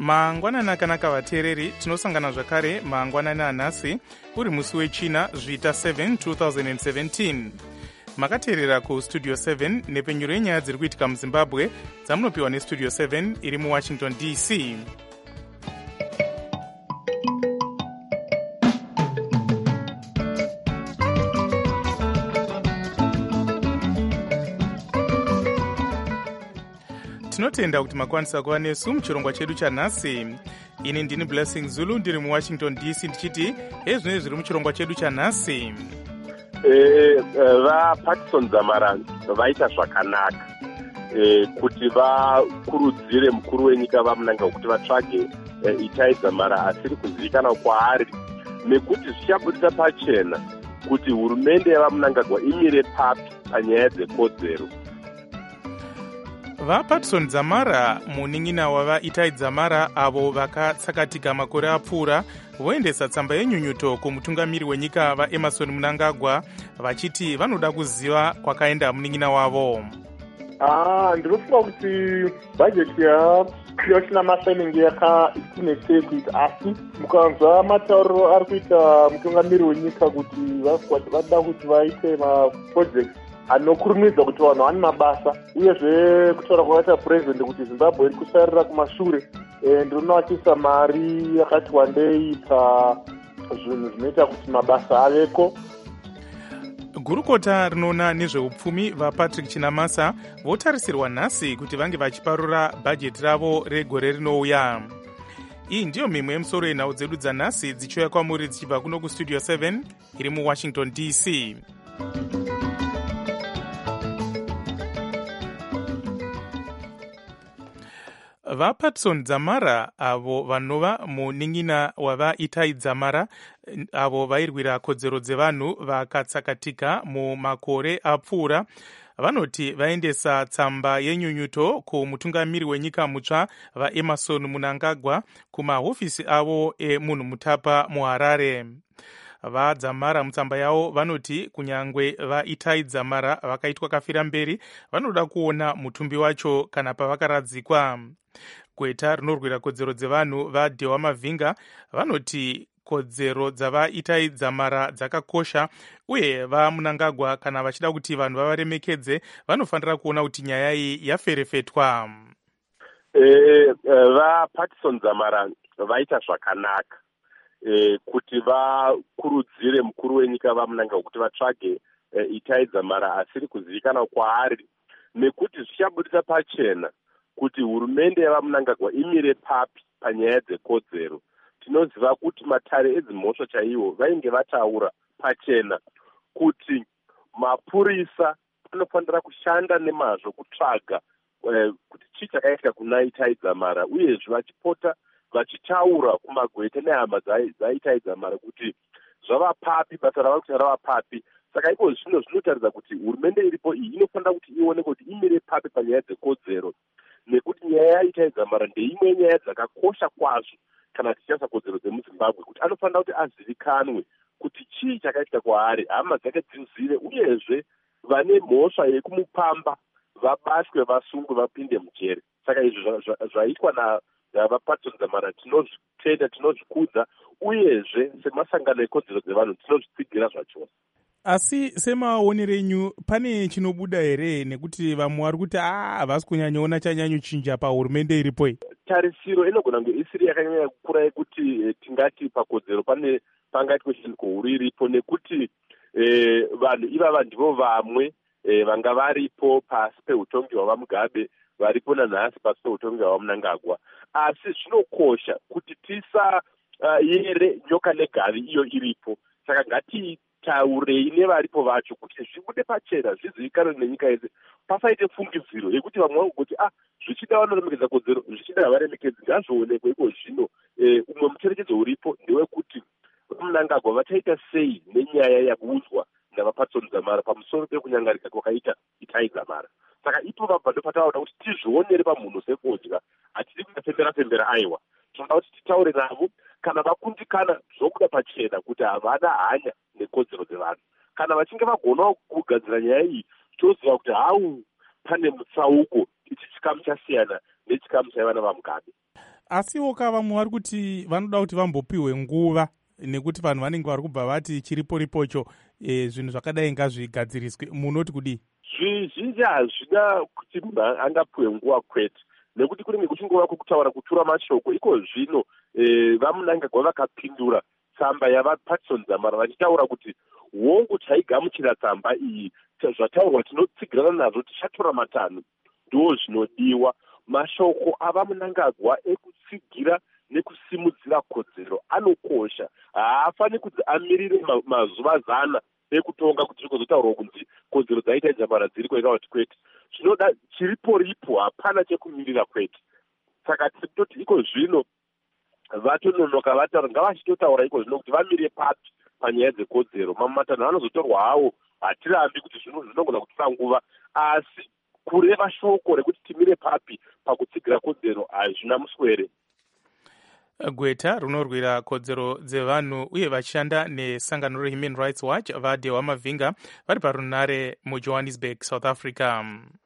Mangwanani akanaka vateereri, tinosangana zvakare mangwanani anhasi uri musi wechina zvita 7 2017. Makateerera kustudio 7 nepenyuro yenyaya dziri kuitika muzimbabwe dzamunopiwa nestudio 7 iri muwashington DC. Tinotenda kuti makwanisa kuva nesu muchirongwa chedu chanhasi. Ini ndini Blessing Zulu ndiri muwashington DC ndichiti ezvinenge zviri muchirongwa chedu chanhasi. VaPatson Dzamara vaita zvakanaka kuti vakurudzire mukuru wenyika vamunanga kuti vatsvage Itai Dzamara asiri kuzivikanwa kwaari, nekuti zvichabudisa pachena kuti hurumende yavamunangagwa imire papi panyaya dzekodzero. VaPatson Dzamara, munin'ina wavaItai Dzamara avo vakatsakatika makore apfuura, voendesa tsamba yenyunyuto kumutungamiri wenyika vaEmmerson Mnangagwa vachiti vanoda kuziva kwakaenda munin'ina wavo. Ndinofunga kuti bhajeti yaCreation Massining yakanetsei kuita, asi mukanzwa matauriro ari kuita mutungamiri wenyika kuti vada kuti vaite maprojects anokurumidza kuti vanhu vane mabasa, uyezve kutaura kwakaita purezidendi kuti Zimbabwe iri kusarira kumashure. Ndinoona vachiisa mari yakati wandei pazvinhu zvinoita kuti mabasa aveko. Gurukota rinoona nezveupfumi vaPatrick Chinamasa votarisirwa nhasi kuti vange vachiparura bhajeti ravo regore rinouya. Iyi ndiyo mimwe yemusoro yenhau dzedu dzanhasi dzichiuya kwamuri dzichibva kuno kustudio 7 iri muwashington DC. VaPatson Dzamara avo vanova munin'ina wavaItai Dzamara avo vairwira kodzero dzevanhu vakatsakatika mumakore apfuura, vanoti vaendesa tsamba yenyunyuto kumutungamiri wenyika mutsva vaEmmerson Mnangagwa kumahofisi avo emunhu mutapa muHarare. VaDzamara mutsamba yavo vanoti kunyangwe vaItai Dzamara vakaitwa kafira mberi, vanoda kuona mutumbi wacho kana pavakaradzikwa. Gweta rinorwira kodzero dzevanhu vaDhewa Mavhinga vanoti kodzero dzavaItai Dzamara dzakakosha, uye vaMnangagwa kana vachida kuti vanhu vavaremekedze vanofanira kuona kuti nyaya iyi yaferefetwa. VaPatson Dzamara vaita zvakanaka kuti vakurudzire mukuru wenyika vamunangagwa kuti vatsvage Itai Dzamara asiri kuzivikanwa kwaari, nekuti zvichabudisa pachena kuti hurumende yavamunangagwa imire papi panyaya dzekodzero. Tinoziva kuti matare edzimhosva chaiwo vainge vataura pachena kuti mapurisa anofanira kushanda nemazvo kutsvaga kuti chii chakaitika kuna Itai Dzamara, uyezve vachipota vachitaura kumagweta nehama dzaItai Dzamara kuti zvava papi, basa rava kuti rava papi. Saka iko zvino zvinotaridza kuti hurumende iripo iyi inofanira kuti ione kuti imire papi panyaya dzekodzero, nekuti nyaya yaItai Dzamara ndeimwe yenyaya dzakakosha kwazvo kana tichasa kodzero dzemuZimbabwe, kuti anofanira kuti azivikanwe kuti chii chakaitika kwaari, hama dzake dzizive, uyezve vane mhosva yekumupamba vabatwe, vasungwe, vapinde mujeri. Saka izvi zvaitwa navaPatson Dzamara tinozvitenda, tinozvikudza, uyezve semasangano ekodzero dzevanhu tinozvitsigira zvachose. Asi semaonero enyu pane chinobuda here, nekuti vamwe vari kuti havasi kunyanyoona chanyanyo chinja pahurumende iripo? Tarisiro inogona kunge isiri yakanyanya kukura yekuti tingati pakodzero pangaitwe shandiko huru iripo, nekuti vanhu ivava ndivo vamwe vanga varipo pasi peutongi hwavaMugabe, varipo nanhasi pasi peutongi hwavaMnangagwa. Asi zvinokosha kuti tisayere nyoka negavi iyo iripo. Saka ngatitaurei nevaripo vacho kuti zvibude pachena, zvizivikanwe nenyika yese, pasaite fungidziro yekuti vamwe vangoti zvichida vanoremekedza kodzero, zvichida havaremekedzi, ngazvionekwe iko zvino. Umwe mucherechedzo uripo ndewekuti vaMnangagwa vachaita sei nenyaya yakuudzwa navaPatson Dzamara pamusoro pekunyangarika kwakaita Itai Dzamara. Saka ipo vabva ndopatavaoda kuti tizvionere pamhunhu sefodya, hatidi kutapembera aiwa. Tinoda kuti titaure navo, kana vakundikana zvokuda pachena kuti havana hanya nekodzero dzevanhu. Kana vachinge vagonawo kugadzira nyaya iyi, toziva kuti pane mutsauko, ichi chikamu chasiyana nechikamu chaivana vaMugabe. asiwo ka vamwe vari kuti vanoda kuti vambopiwe nguva nekuti vanhu vanenge vari kubva vati chiriporipocho zvinhu zvakadai ngazvigadziriswe. Munoti kudii? Zvizhinji hazvida kuti munhu angapiwe nguva kwete, nekuti kunenge kuchingova kwekutaura kutura mashoko. Iko zvino vamunangagwa vakapindura tsamba yavaPatson Dzamara vachitaura kuti hongu taigamuchira tsamba iyi, zvataurwa tinotsigirana nazvo, tichatora matanho. Ndo zvinodiwa. Mashoko avamunangagwa ekutsigira nekusimudzira kodzero anokosha. Haafani kuti amirire mazuva 100 ekutonga kuti zvikozotaurwa kunzi kodzero dzaita Dzamara dziri kweka kuti kwete. Zvinoda chiriporipo, hapana chekumirira kwete. Saka tirikutoti iko zvino vatononoka vataura ngavachitotaura iko zvino kuti vamire papi panyaya dzekodzero. Matanho anozotorwa hawo, hatirambi kuti zvinogona kutora nguva, asi kureva shoko rekuti timire papi pakutsigira kodzero hazvina muswere. Gweta runorwira kodzero dzevanhu uye vachishanda nesangano reHuman Rights Watch vaDewa Mavhinga vari parunare muJohannesburg, South Africa.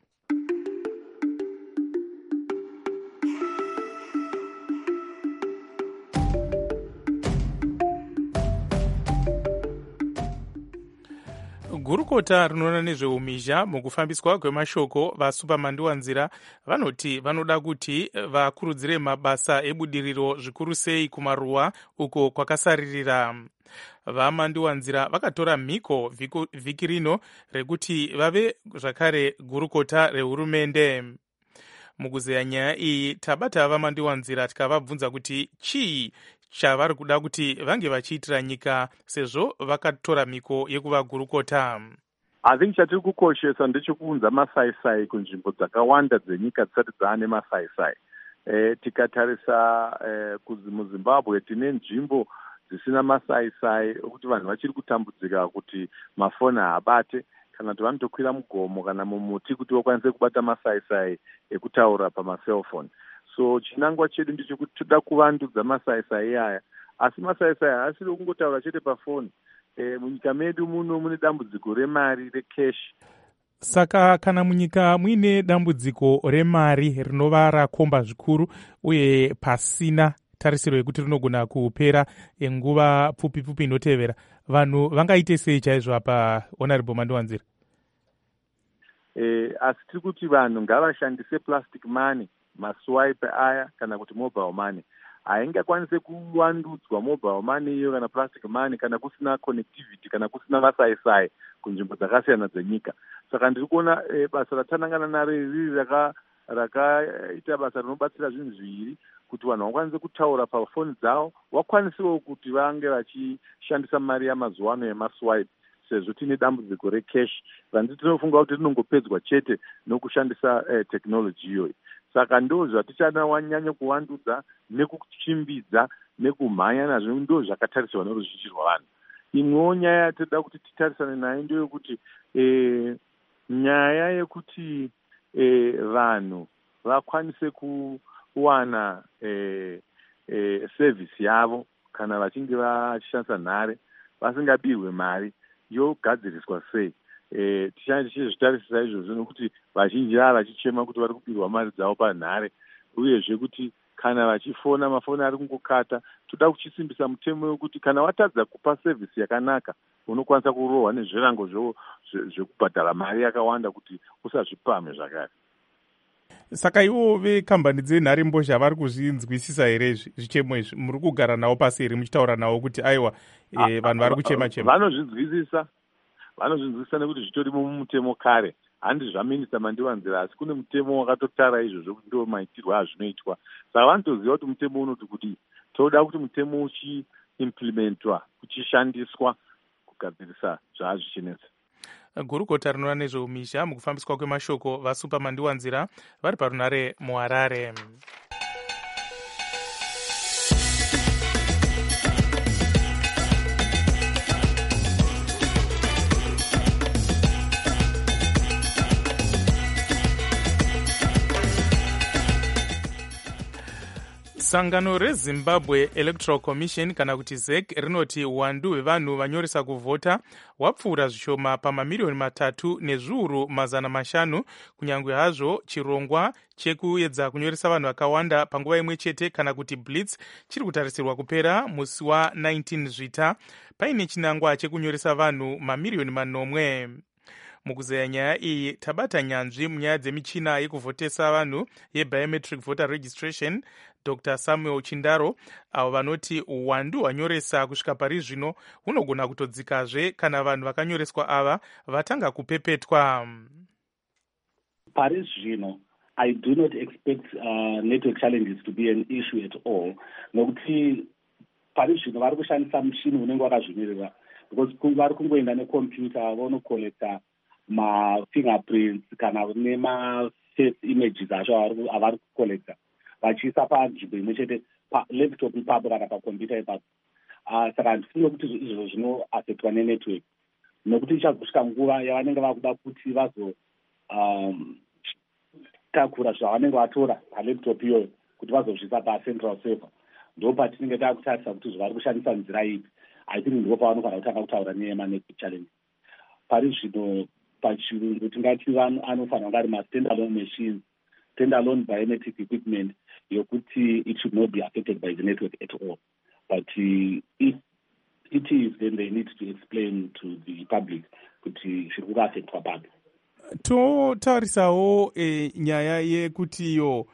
Gurukota rinoona nezveumhizha mukufambiswa kwemashoko vaSupamandiwanzira vanoti vanoda kuti vakurudzire mabasa ebudiriro zvikuru sei kumaruwa uko kwakasaririra. VaMandiwanzira vakatora mhiko vhiki rino rekuti vave zvakare gurukota rehurumende. Mukuzeya nyaya iyi tabata vaMandiwanzira tikavabvunza kuti chii chavari kuda kuti vange vachiitira nyika sezvo vakatora mhiko yekuva gurukota. I think chatiri kukoshesa ndechekuunza masaisai kunzvimbo dzakawanda dzenyika dzisati dzaane masaisai. Tikatarisa muZimbabwe tine nzvimbo dzisina masaisai okuti vanhu vachiri kutambudzika kuti mafoni haabate kana kuti vanotokwira mugomo kana mumuti kuti vakwanise kubata masaisai ekutaura pamaselfoni. So chinangwa chedu ndechekuti toda kuvandudza masaisai aya, asi masaisai haasiri kungotaura chete pafoni. Munyika medu muno mune dambudziko remari rekeshi. Saka kana munyika muine dambudziko remari rinova rakomba zvikuru uye pasina tarisiro yekuti rinogona kupera nguva pfupi inotevera, vanhu vangaite sei chaizvo apa Honorable Mandiwanzira? Asi tiri kuti vanhu ngavashandise plastic money, maswipe aya kana kuti mobile money. Haingakwanise kuvandudzwa mobile money iyo kana plastic money kana kusina connectivity kana kusina masaisai kunzvimbo dzakasiyana dzenyika. Saka ndiri kuona basa ratanangana naro riri rakaita basa rinobatsira zvinhu zviviri, kuti vanhu vakwanise kutaura pafoni dzavo, vakwanisewo kuti vange vachishandisa mari yamazuva ano yemaswipe, sezvo tine dambudziko rekeshi randiti tinofunga kuti rinongopedzwa chete nokushandisa teknoloji iyoyi. Saka ndo zvatichada wanyanya kuvandudza nekuchimbidza nekumhanya nazvo, ndo zvakatariswa noruzhinji rwavanhu. Imwewo nyaya yatoda kuti titarisane nayo ndeyokuti nyaya yekuti vanhu vakwanise kuwana sevhisi yavo kana vachinge vachishandisa nhare vasingabirwe mari yogadziriswa sei. Tichizvitarisisa izvozvo nokuti vazhinji vava vachichema kuti vari kubirwa mari dzavo panhare, uyezve kuti kana vachifona mafoni ari kungokata. Toda kuchisimbisa mutemo wekuti kana watadza kupa sevhisi yakanaka unokwanisa kurohwa nezvirango zvekubhadhara mari yakawanda kuti usazvipame zvakare. Saka ivo vekambani dzenhare mbozha vari kuzvinzwisisa here zvichemo izvi? Muri kugara navo pasi here muchitaura navo kuti aiwa vanhu vari kuchema-chema? Vanozvinzwisisa nekuti zvitorimo mumutemo kare. Handi zvaminista Mandiwanzira, asi kune mutemo wakatotara izvozvo kuti ndo maitirwo azvinoitwa. Saka vanotoziva kuti mutemo unoti kuti toda kuti mutemo uchiimplementwa, uchishandiswa kugadzirisa zvaazvichinetsa. Gurukota rinoona nezveumhizha mukufambiswa kwemashoko vaSupamandiwanzira vari parunare muHarare. Sangano reZimbabwe Electoral Commission kana kuti ZEC rinoti uwandu hwevanhu vanyoresa kuvhota hwapfuura zvishoma pamamiliyoni 3,500,000 kunyange hazvo chirongwa chekuedza kunyoresa vanhu vakawanda panguva imwe chete kana kuti blitz chiri kutarisirwa kupera musi wa19 Zvita paine chinangwa chekunyoresa vanhu mamiliyoni 9. Mukuzeya nyaya iyi tabata nyanzvi munyaya dzemichina yekuvhotesa vanhu yebiometric voter registration Dr. Samuel Chindaro avo vanoti uwandu hwanyoresa kusvika pari zvino hunogona kutodzikazve kana vanhu vakanyoreswa ava vatanga kupepetwa. Pari zvino I do not expect network challenges to be an issue at all. Nokuti pari zvino vari kushandisa muchini unenge wakazvimirira because vari kungoenda necomputer vonocollecta ma-fingerprints kana nema-face images acho avari kucollecta vachiisa panzvimbo imwe chete palaptop ipapo kana pacomputer ipapo. Saka handifunge kuti izvo zvinoaffectwa nenetwork nokuti ichazosvika nguva yavanenge vakuda kuti vazotakura zvavanenge vatora palaptop iyoyo kuti vazozvisa pacentral server. Ndo patinenge takutarisa kuti zvavari kushandisa nzira ipi. I think ndipo pavanogona kutanga kutaura nema-network challenge. Pari zvino pachirungu tingati anofanira kunge ari ma-standalone machines, standalone biometric equipment yokuti it should not be affected by the network at all. But if it is, then they need to explain to the public kuti zviri kuaffectwa papi. Totarisawo nyaya yekuti iyo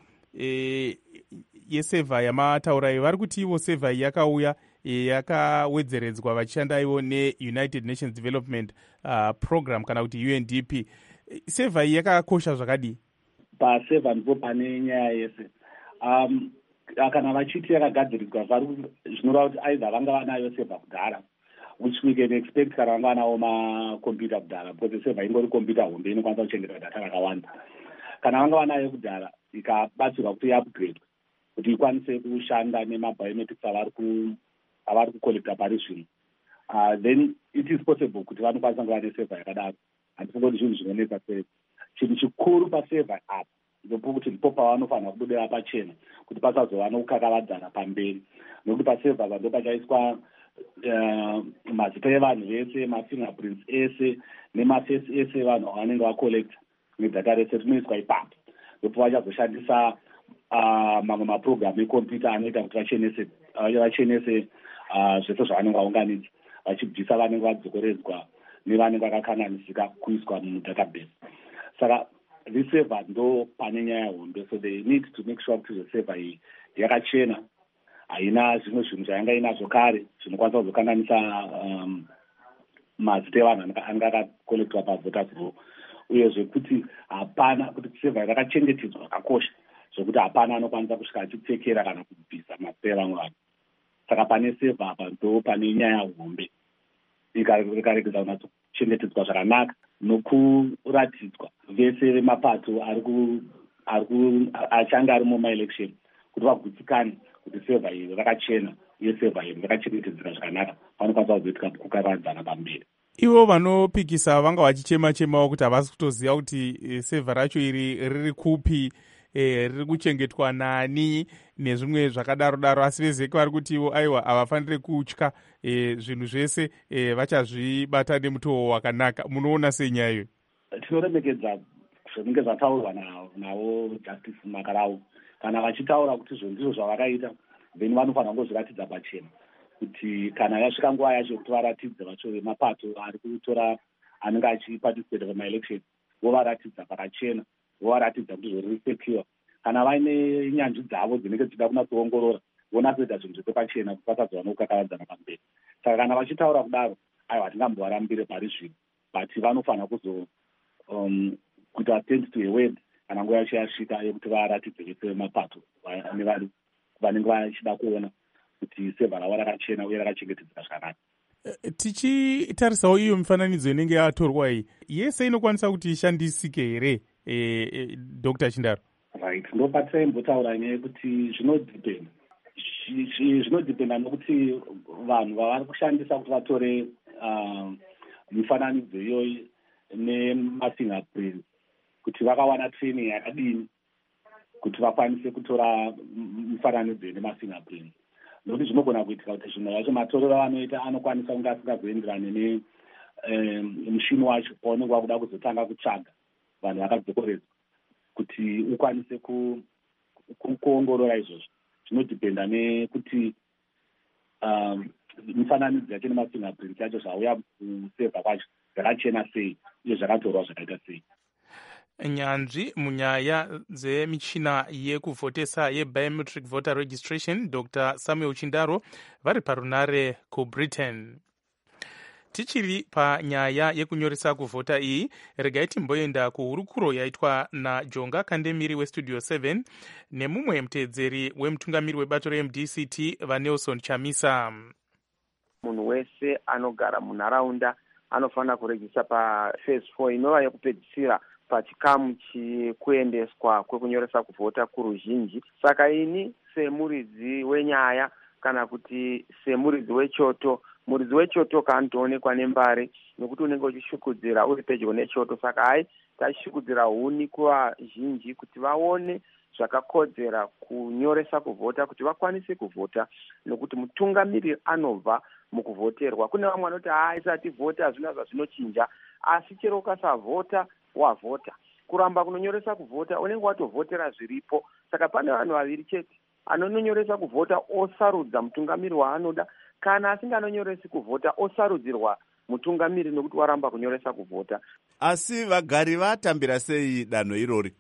yesevha yamataura vari kuti ivo sevha yakauya yakawedzeredzwa vachishanda ivo neUnited Nations Development Program kana kuti UNDP. Sevha iyi yakakosha zvakadii? Pasevha ndipo pane nyaya yese. Kana vachiti yakagadzirirwa zvinoreva kuti aidha vanga vanayo sevha kudhara, which we can expect kana vanga vanawo makombiyuta kudhara because sevha ingori kombiyuta hombe inokwanisa kuchengeta data rakawanda. Kana vanga vanayo kudhara ikabatsirwa kuti iupgrade kuti ikwanise kushanda nemabiometrics avari kucollecta pari zvino, then it is possible kuti vanokwanisa kuva nesevha yakadaro. Handifunge kuti zvinhu zvinonetsa sei. Chinhu chikuru pasevha apa ndopokuti ndipo pavanofanira kubudira pachena kuti pasazova nokukakavadzana pamberi, nokuti pasevha ndo pachaiswa mazita evanhu vese, mafingerprints ese nemaface ese vanhu vanenge vacollecta nedata rese rinoiswa ipapo. Ndipo vachazoshandisa mamwe maprogram ekomputa anoita kuti vachenese zvese zvavanenge vaunganidza vachibvisa vanenge vadzokoredzwa nevanenge vakakanganisika kuiswa mudatabase. Saka this server ndo pane nyaya hombe, so they need to make sure kuti server iyi yakachena, haina zvimwe zvinhu zvayanga inazvo kare zvinokwanisa kuzokanganisa mazita evanhu anenge akakolektwa pavoters roll, uyezve kuti hapana kuti server yakachengetedzwa zvakakosha zvokuti hapana anokwanisa kusvika achipfekera kana kubvisa mazita evamwe vanhu. Saka pane server apa ndo pane nyaya hombe. Ikaregedza kunatsochengetedzwa zvakanaka nokuratidzwa vese vemapato achange ari mumaelection kuti vagutsikane kuti server iyi rakachena uye server iyi rakachengetedzeka zvakanaka, vanokwanisa kuzoitika kukavadzana pamberi. Ivo vanopikisa vanga vachichema-chemawo kuti havasi kutoziva kuti server racho iri riri kupi, riri kuchengetwa nani nezvimwe zvakadaro-daro, asi vezeki vari kuti ivo aiwa havafaniri kutya zvinhu zvese vachazvibata nemutoo wakanaka. Munoona senyaya iyo? Tinoremekedza zvinenge zvataurwa navo Justice Makarau. Kana vachitaura kuti izvo ndizvo zvavakaita, then vanofanira kungozviratidza pachena kuti kana yasvika nguva yacho kuti varatidze vacho vemapato ari kutora anenge achiparticipate pamaelection, vovaratidza pakachena, vovaratidza kuti zvoriri secure. Kana vaine nyanzvi dzavo dzinenge dzichida kunatsoongorora, vonatsoita zvinhu zvese pachena kuti pasazova nokukakavadzana pamberi. Saka kana vachitaura kudaro, aiwa hatingambovarambire pari zvino, but vanofanira kuita stand to a word kana nguva yacho yasvika yekuti varatidze vese vemapato vanenge vachida kuona kuti sevha ravo rakachena uye rakachengetedzeka zvakanaka. Tichitarisawo iyo mifananidzo inenge yatorwa iyi, yese inokwanisa kuti ishandisike here, Dr. Chindaro? Right, ndo patsaimbotaura nyaya yekuti zvinodhipenda nokuti vanhu vavari kushandisa kuti vatore mifananidzo iyoyi nemafingerprints kuti vakawana training yakadini kuti vakwanise kutora mufananidzo nemafingerprint, nokuti zvinogona kuitika kuti zvimwe zvacho matorero vanoita anokwanisa kunge asingazoenderane nemushini wacho paunenge wakuda kuzotanga kutsvaga vanhu vakadzokoredzwa. Kuti ukwanise kuongorora izvozvo zvinodhipenda nekuti mufananidzo yacho nemafingerprint yacho zvauya kusevha kwacho zvakachena sei uye zvakatorwa zvakaita sei. Nyanzvi munyaya dzemichina yekuvhotesa yebiometric voter registration, Dr. Samuel Chindaro, vari parunare kuBritain. Tichiri panyaya yekunyoresa kuvhota iyi, regai timboenda kuhurukuro yaitwa naJonga Kandemiri weStudio 7 nemumwe muteedzeri wemutungamiri webato reMDCT vaNelson Chamisa. Munhu wese anogara munharaunda anofanira kurejista paphase 4 inova yekupedzisira pachikamu chikuendeswa kwekunyoresa kuvhota kuruzhinji. Saka ini semuridzi wenyaya kana kuti semuridzi wechoto, muridzi wechoto kantoonekwa nembari nokuti unenge uchishukudzira uri pedyo nechoto. Saka hai tachishukudzira huni kuvazhinji kuti vaone zvakakodzera kunyoresa kuvhota kuti vakwanise kuvhota, nokuti mutungamiri anobva mukuvhoterwa. Kune vamwe vanoti isati vhota hazvina zvazvinochinja, asi chero ukasavhota wavhota. Kuramba kunonyoresa kuvhota unenge watovhotera zviripo. Saka pane vanhu vaviri chete, anononyoresa kuvhota osarudza mutungamiri waanoda, kana asinganonyoresi kuvhota osarudzirwa mutungamiri nokuti waramba kunyoresa kuvhota. Asi vagari vatambira sei danho irori?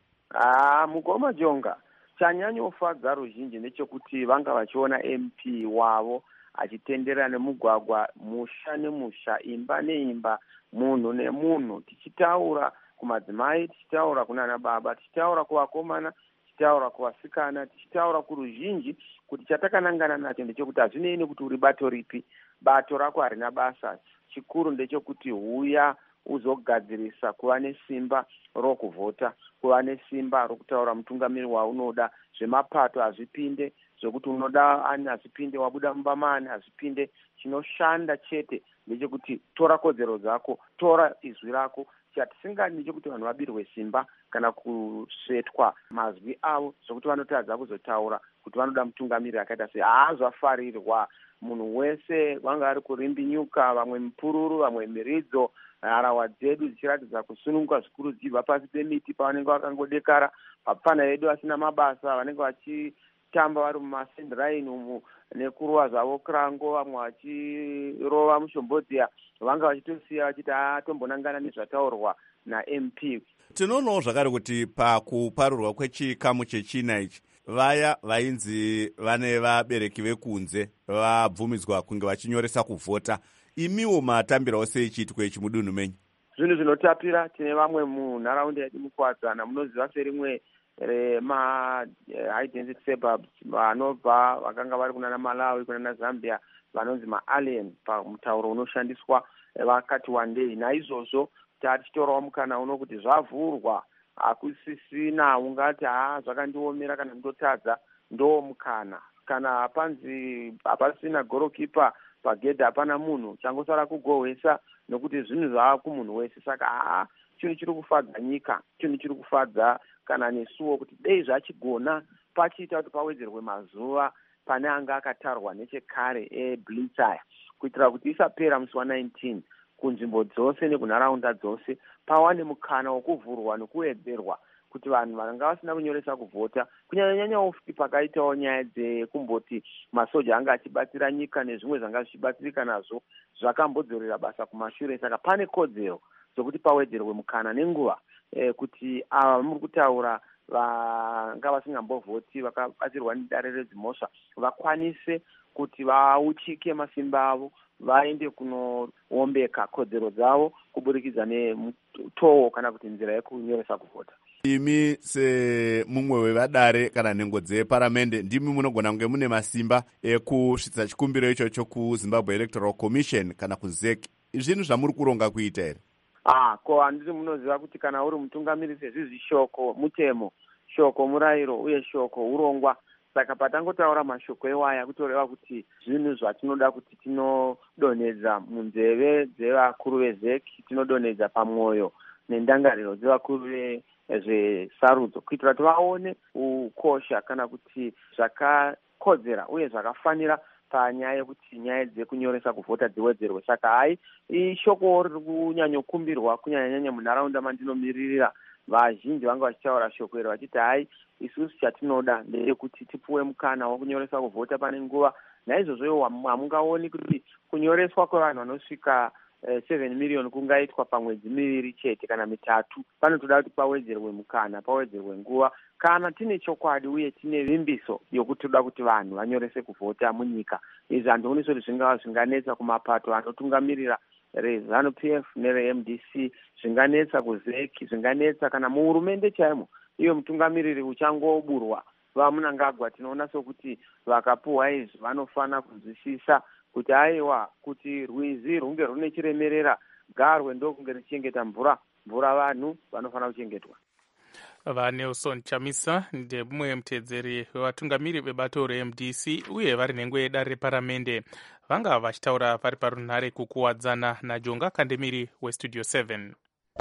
Mukoma Jonga, chanyanyofadza ruzhinji nechekuti vanga vachiona MP wavo achitenderera nemugwagwa, musha nemusha, imba neimba, munhu nemunhu, tichitaura kumadzimai, tichitaura kunana baba, tichitaura kuvakomana, tichitaura kuvasikana, tichitaura kuruzhinji kuti chatakanangana nacho ndechekuti hazvinei nekuti uri bato ripi, bato rako harina basa. Chikuru ndechekuti huya uzogadzirisa kuva nesimba rokuvhota, kuva nesimba rokutaura mutungamiri waunoda, zvemapato hazvipinde, zvokuti unoda ani hazvipinde, wabuda mumba maani hazvipinde. Chinoshanda chete ndechekuti tora kodzero dzako, tora izwi rako. Chatisingadi ndechekuti vanhu vabirwe simba kana kusvetwa mazwi avo zvokuti vanotadza kuzotaura kuti vanoda mutungamiri akaita sei. Zvafarirwa. Munhu wese vanga ari kurimbinyuka, vamwe mupururu, vamwe miridzo, harahwa dzedu dzichiratidza kusununguka zvikuru dzichibva pasi pemiti pavanenge vakangodekara, vapfana vedu vasina mabasa vanenge vachitamba vari mumasendiraini umu nekuruva zvavo kurango, vamwe vachirova mushombodziya, vanga vachitosiya vachiti tombonangana nezvataurwa naMP. Tinoonawo zvakare kuti pakuparurwa kwechikamu chechina ichi, vaya vainzi vane vabereki vekunze vabvumidzwa kunge vachinyoresa kuvhota, imiwo matambirawo sei chiitiko ichi mudunhu menyu? Zvinhu zvinotapira, tine vamwe munharaunda yedu mukuwadzana munoziva serimwe rema-high density suburbs vanobva vakanga vari kunana Malawi, kunana Zambia, vanonzi maalien pamutauro unoshandiswa vakati wandei. Naizvozvo tatichitorawo mukana uno kuti zvavhurwa, hakusisina ungati zvakandiomera kana ndotadza, ndo mukana. Kana hapanzi hapasina gorokipa pagedhi, hapana munhu, changosara kugohwesa nokuti zvinhu zvava kumunhu wese. Saka chinhu chiri kufadza nyika, chinhu chiri kufadza kana nesuwo kuti dei zvachigona pachiita kuti pawedzerwe mazuva pane anga akatarwa nechekare eBlitz kuitira kuti isapera musi wa19 kunzvimbo dzose nekunharaunda dzose pawane mukana wokuvhurwa nekuwedzerwa kuti vanhu vanga vasina kunyoresa kuvhota, kunyanya futi pakaitawo nyaya dzekumboti masoja anga achibatsira nyika nezvimwe zvanga zvichibatsirika nazvo zvakambodzorera basa kumashure. Saka pane kodzero dzokuti pawedzerwe mukana nenguva kuti ava muri kutaura vanga vasingambovhoti vakabatsirwa nedare redzimhosva vakwanise kuti vauchike masimba avo, vaende kunoombeka kodzero dzavo kuburikidza nemutoo kana kuti nzira yekunyoresa kuvhota. Imi semumwe wevadare kana nhengo dzeparamende, ndimi munogona kunge mune masimba ekusvitsa chikumbiro ichocho kuZimbabwe Electoral Commission kana kuZEC. Zvinhu zvamuri kuronga kuita here? Ko handiti munoziva kuti kana uri mutungamiri sezvizvi shoko mutemo, shoko murayiro uye shoko urongwa. Saka patangotaura mashoko ewaya kutoreva kuti zvinhu zvatinoda kuti tinodonhedza munzeve dzevakuru veZEC, tinodonhedza pamwoyo nendangariro dzevakuru zvesarudzo kuitira kuti vaone ukosha kana kuti zvakakodzera uye zvakafanira panyaya yekuti nyaya dzekunyoresa kuvhota dziwedzerwe. Saka hai ishoko riri kunyanyokumbirwa kunyanyanyanya munharaunda mandinomiririra. Vazhinji vanga vachitaura shoko iri vachiti hai isusu chatinoda ndeyekuti tipuwe mukana wekunyoresa kuvhota pane nguva. Naizvozvo hamungaoni kuti kunyoreswa kwevanhu vanosvika 7 million kungaitwa pamwedzi miviri chete kana mitatu. Panotoda kuti pawedzerwe mukana, pawedzerwe nguva. Kana tine chokwadi uye tine vimbiso yokuti toda kuti vanhu vanyorese kuvhota munyika, izvi handioni kuti zvingava zvinganetsa kumapato anotungamirira reZANU-PF nereMDC, zvinganetsa kuzeki, zvinganetsa kana muhurumende chaimo. Iyo mutungamiriri uchangoburwa vaMunangagwa tinoona sokuti vakapuhwa izvi vanofana kunzwisisa kuti aiwa kuti rwizi runge rune chiremerera garwe ndokunge ruchichengeta mvura vanhu vanofana kuchengetwa. vaNelson Chamisa ndemumwe mutedzeri wevatungamiri vebato reMDC uye vari nhengo yedare reparamende vanga vachitaura vari parunhare kukuwadzana naJonga Kandemiri weStudio 7.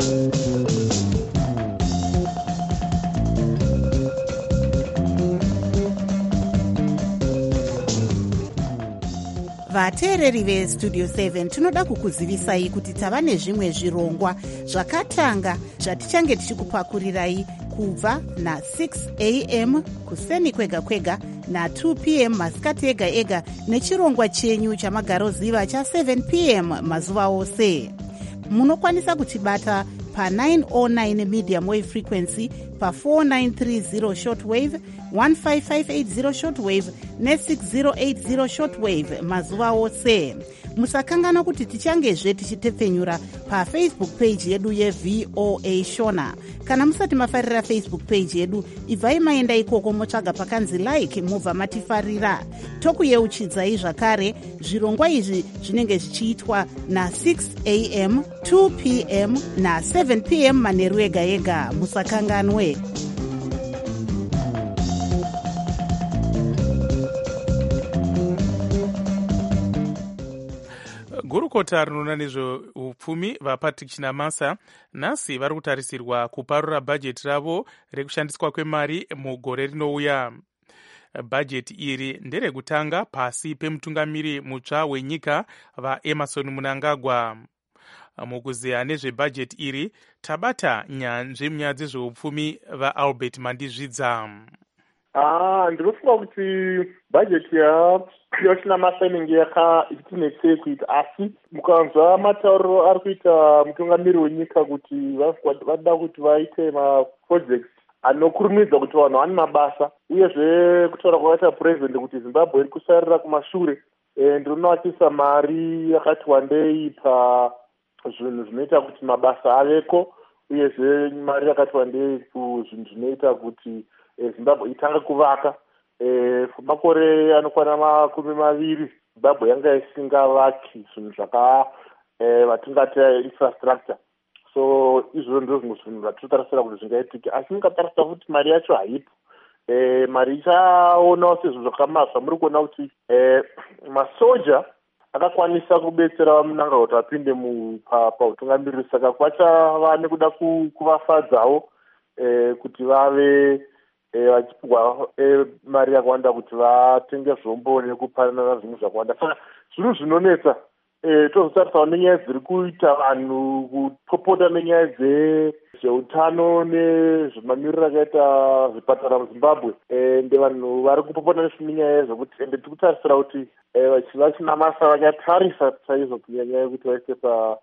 vateereri veStudio 7 tinoda kukuzivisai kuti tava nezvimwe zvirongwa zvakatanga zvatichange tichikupakurirai kubva na6 am kuseni kwega kwega na2 pm masikati ega ega nechirongwa chenyu chamagaroziva cha7 pm mazuva ose. Munokwanisa kutibata pa909 medium wave frequency, pa4930 shortwave, 15580 shortwave ne6080 shortwave mazuva ose. Musakangana kuti tichangezve tichitepfenyura pafacebook page yedu yeVOA Shona. Kana musati mafarira Facebook page yedu, ibvai maenda ikoko motsvaga pakanzi like mubva matifarira. Tokuyeuchidzai zvakare zvirongwa izvi zvinenge zvichiitwa na6 am, 2 pm na7 pm manheru ega ega. Musakanganwe. Gurukota rinoona nezveupfumi vaPatrick Chinamasa nhasi vari kutarisirwa kuparura bhajeti ravo rekushandiswa kwemari mugore rinouya. Bhajeti iri nderekutanga pasi pemutungamiri mutsva wenyika vaEmmerson Mnangagwa. Mukuziya nezvebhajeti iri tabata nyanzvi munyaya dzezveupfumi vaAlbert Mandizvidza. Ndinofunga kuti bhajeti yaChinamasa inenge yakanetsei kuita, asi mukanzwa matauriro ari kuita mutungamiri wenyika kuti vada kuti vaite maprojects anokurumidza kuti vanhu vane mabasa, uyezve kutaura kwakaita purezidendi kuti Zimbabwe iri kusarira kumashure, ndinoona vachiisa mari yakati wandei pazvinhu zvinoita kuti mabasa aveko, uyezve mari yakati wandei kuzvinhu zvinoita kuti Zimbabwe itanga kuvaka. Makore anokwana 20 Zimbabwe yanga isingavaki zvinhu vatingati infrastructure. So izvozvo ndizvo zvimwe zvinhu zvatinotarisira kuti zvingaitika, asi mukatarisa kuti mari yacho haipo. Mari ichaonawo sezvo zvamuri kuona kuti masoja akakwanisa kubetsera vaMnangagwa kuti vapinde pautungamiriri, saka kwachava nekuda kuvafadzawo kuti vave vachipugwa mari yakawanda kuti vatenge zvombo nekupanana zvimwe zvakawanda. Saka zvinhu zvinonetsa tozotarisawo nenyaya dziri kuita vanhu kupopota nenyaya dzezveutano nezvemamiriro akaita zvipatara muZimbabwe, vanhu vari kupopota nenyaya zvokuti ende tiri kutarisira kuti vaChinamasa vachatarisa chaizvo kunyanya yekuti vaise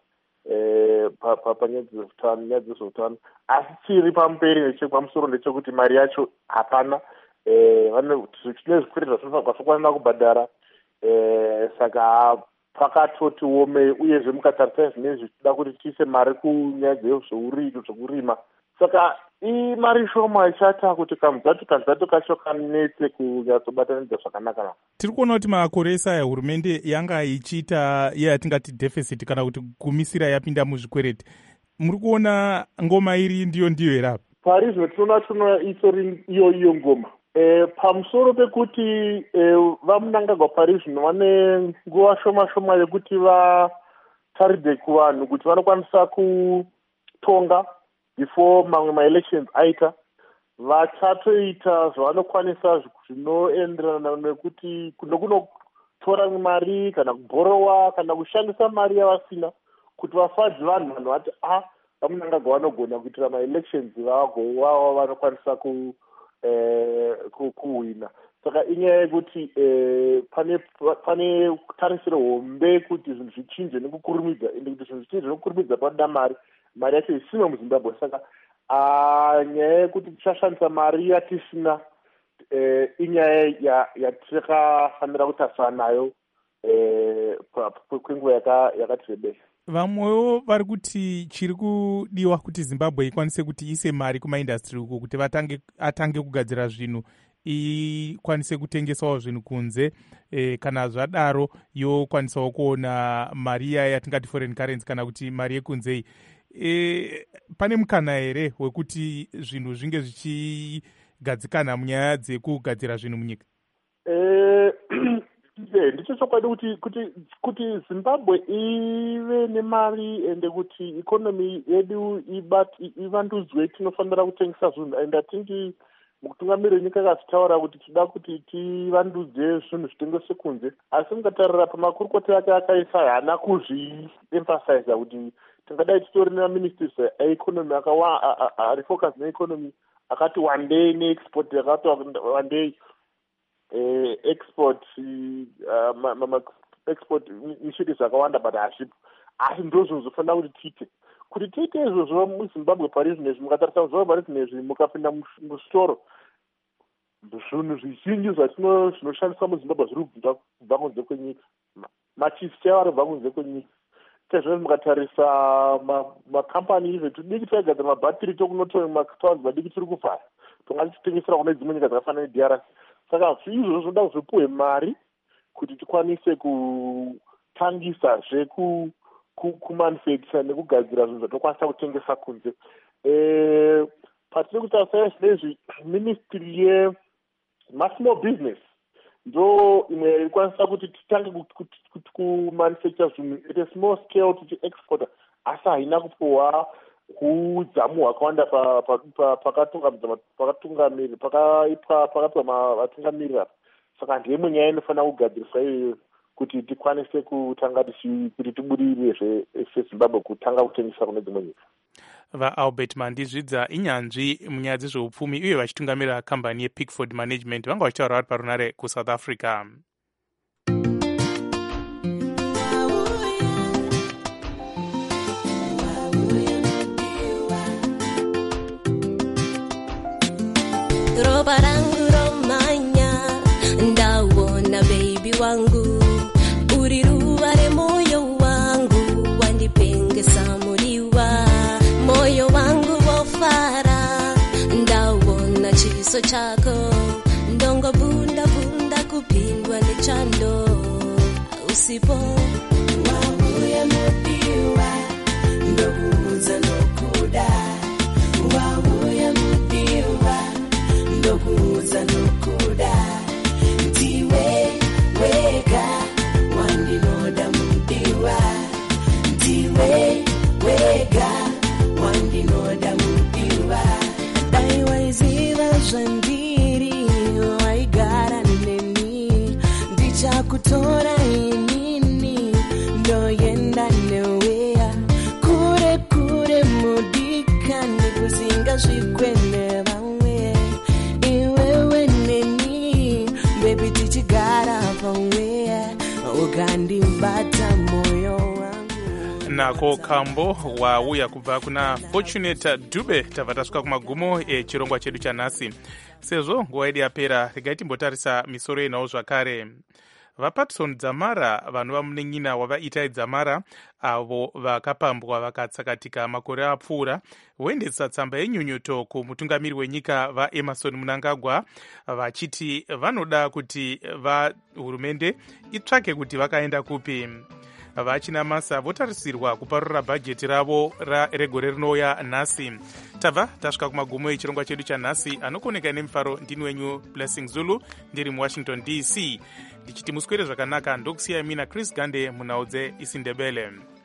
panyaya dzezveutano, asi chiri pamberi nechepamusoro ndechekuti mari yacho hapana. Chine zvikwereti zvakwanisa kubhadhara, saka pakatoti omei, uyezve mukatarisa zvinezvi zvichida kuti tiise mari kunyaya dzekurima, saka imari shoma ichata kuti kamuzatu kacho kanetse kunyatsobatanidza zvakanaka. Tiri kuona kuti makore esaya hurumende yanga ichiita yatingati deficit kana kuti kumisira yapinda muzvikwereti. Muri kuona ngoma iri ndiyo here apa? Pari zvino tinoona itori iyo ngoma. Pamusoro pekuti vaMnangagwa pari zvino vane nguva shoma yekuti vataridze kuvanhu kuti vanokwanisa kutonga before mamwe maelections aita, vachatoita zvavanokwanisa zvinoenderana nekuti nokunotora mari kana kubhorowa kana kushandisa mari yavasina kuti vafadze vanhu vati vamunangagwa vanogona kuitira maelections vava vanokwanisa kuwina. Saka inyaya yekuti pane tarisiro hombe kuti zvinhu zvichinje nekukurumidza, ende kuti zvinhu zvichinje nekukurumidza panoda mari yacho isimwe muZimbabwe. Saka nyaya yekuti tichashandisa mari yatisina inyaya yatikafanira kutarisana nayo kwenguva yakati rebei. Vamwewo vari kuti chiri kudiwa kuti Zimbabwe ikwanise kuti ise mari kumaindastry uko kuti atange kugadzira zvinhu, ikwanise kutengesawo zvinhu kunze, kana zvadaro yokwanisawo kuona mari iya yatingati foreign currency kana kuti mari yekunzei. Pane mukana here wekuti zvinhu zvinge zvichigadzikana munyaya dzekugadzira zvinhu munyika? Ndicho chokwadi kuti Zimbabwe ive nemari ende kuti ikonomi yedu ivandudzwe, tinofanira kutengesa zvinhu. And atingi mukutungamirira nyika akazvitaura kuti tida kuti tivandudze zvinhu zvitengeswe kunze, asi mukatarira pamakurukota yake akaisa haana kuzviemphasize kuti tingadai titori nemaministries economy arifocus neeconomy akati one day neexport, yakati one day export export initiatives akawanda but hazvipo. Asi ndo zvinhu zvofanira kuti tiite izvozvo muZimbabwe pari zvinezvi. Mukatarisa muZimbabwe pari zvinezvi, mukapinda musitoro, zvinhu zvizhinji zvinoshandiswa muZimbabwe zviri kubva kunze kwenyika, machisi chaiwo ari kubva kunze kwenyika. Tezvino mukatarisa makambani izvo tudiki taigadzira mabhatiri tokunoto mataundi madiki tiri kuvhara, tongatichitengesera kune dzimwe nyika dzakafanana neDRC. Saka izvozvo zvinoda kuti zvipuwe mari kuti tikwanise kutangisazve kumanufacture nekugadzira zvinhu zvatokwanisa kutengesa kunze. Patiri kutarisira zvinezvi, ministry yemasmall business ndo imwe irikwanisa kuti titange kumanufacture zvinhu at a small scale tichiexporta, asi haina kupuwa udzamu hwakawanda pakapiwa vatungamirira. Saka ndiyemwe nyaya inofanira kugadziriswa iyoyo kuti tikwanise kutanga kuti tibudirire seZimbabwe kutanga kutengesa kune dzimwe nyika. VaAlbert Mandizvidza inyanzvi munyaya dzezveupfumi uye vachitungamirira kambani yePickford Management, vanga vachitaura vari parunare kuSouth Africa. Roba rangu romanya ndawona baby wangu, uri ruva remoyo wangu, wandipengesa mudiwa, moyo wangu wofara, ndawona chiso chako, ndongo bunda bunda kupindwa nechando, usipo wauya mudiwa, ndokuudza nokuda, wauya mudiwa, ndokuudza nokuda, ndiwe wega wandinoda mudiwa, ndiwe wega wandinoda mudiwa. Dai waiziva zvandiri waigara neni, ndichakutora inini ndoenda neweya kure kure mudika nekuzinga zvikwene vamwe, iwewe neni baby tichigara pamweya ukandibata moyo wangu. Nako kambo wauya kubva kuna Fortunate Dube. Tabva tasvika kumagumo echirongwa chedu chanhasi. Sezvo nguva yedu yapera, regai timbotarisa misoro yenawo zvakare. VaPatson Dzamara, vanhu vamuneng'ina wavaItai Dzamara, avo vakapambwa vakatsakatika makore apfuura, voendesa tsamba yenyunyuto kumutungamiri wenyika vaEmerson Mnangagwa, vachiti vanoda kuti hurumende itsvake kuti vakaenda kupi. Vachinamasa votarisirwa kuparura bhajeti ravo regore rinouya nhasi. Tabva tasvika kumagumo echirongwa chedu chanhasi. Anokoneka nemufaro ndini wenyu Blessing Zulu, ndiri muWashington DC, ndichiti muswere zvakanaka. Ndokusiyai mina Chris Gande munhau dzeIsindebele.